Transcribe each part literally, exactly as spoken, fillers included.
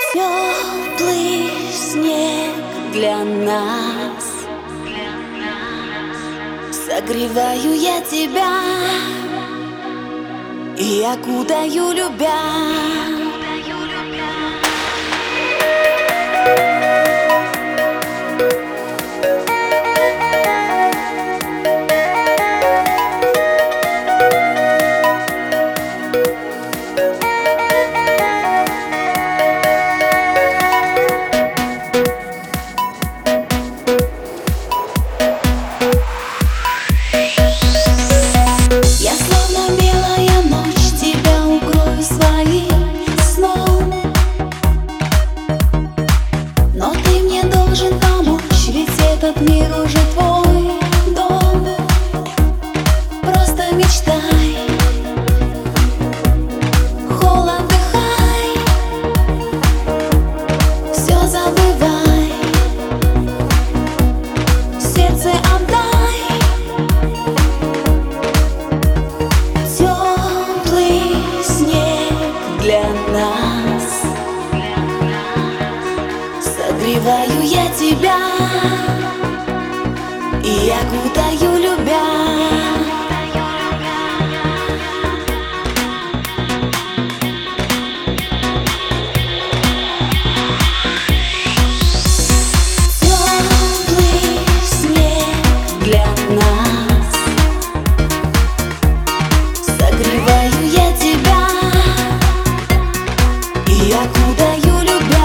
Теплый снег для нас. Согреваю я тебя и окутаю, любя. Этот мир уже твой дом. Просто мечтай, холод вдыхай, все забывай, сердце отдай. Теплый снег для нас. Согреваю я тебя и окутаю, любя. Теплый снег для нас. Согреваю я тебя и окутаю, любя.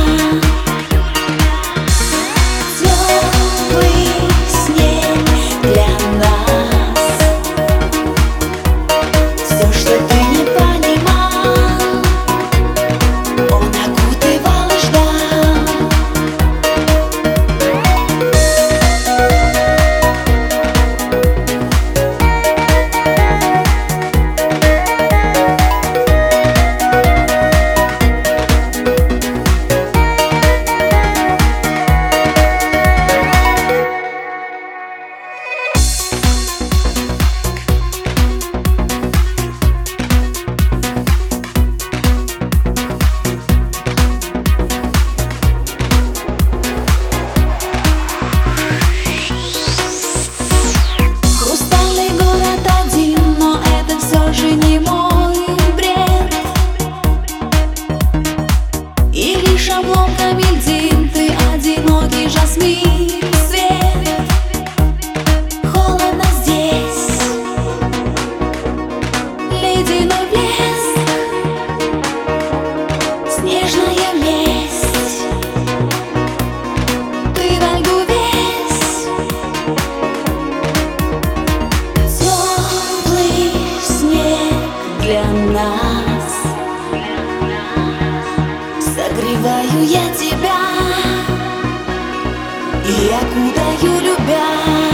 Не мой бред, и лишь обломками льдин ты одинокий жасмин свет. Холодно здесь, ледяной блеск, снежная месть. Ты во льду весь. Теплый снег для нас. Согреваю я тебя и окутаю, любя.